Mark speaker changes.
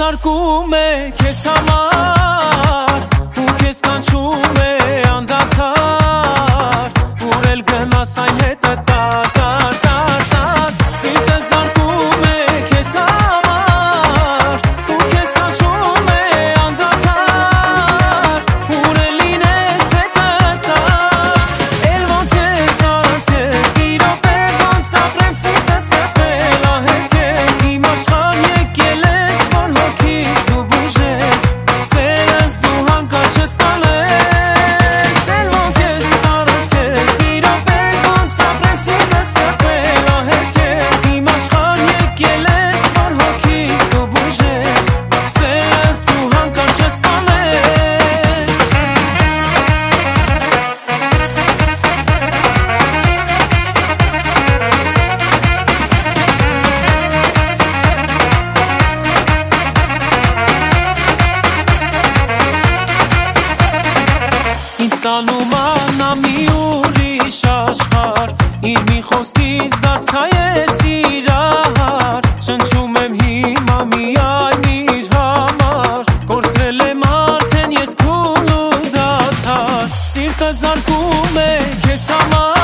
Speaker 1: զարկում է քեզ համար ու քեզ կանչում է անդադար ուր էլ գնաս այն հետը տար սիրտը զարկում է քեզ համար ու քեզ կանչում է անդադար ուր էլ լինես հետը էլ ոնց ես առանց քեզ մի րոպե ոնց ապրեմ սիրտս կպել ահեց քեզ իմ աշխարհ եկել ես որ հոգիս դու բուժես սերս դու հանկարծ չսպանես էլ ոնց ես առանց քեզ մի րոպե ոնց ապրեմ սիրտս կպել ահեց քեզ իմ աշխարհ եկել ես որ հոգիս դու բուժես սերս դու հանկարծ չսպանես Ինձ տանում անա մի ուրիշ աշխարհ Իր մի խոսքից դարձա ես իրար Շնչում եմ հիմա միայն իր համար Կորցրել եմ արդեն ես քուն ու դադար Սիրտը զարկում է քեզ համար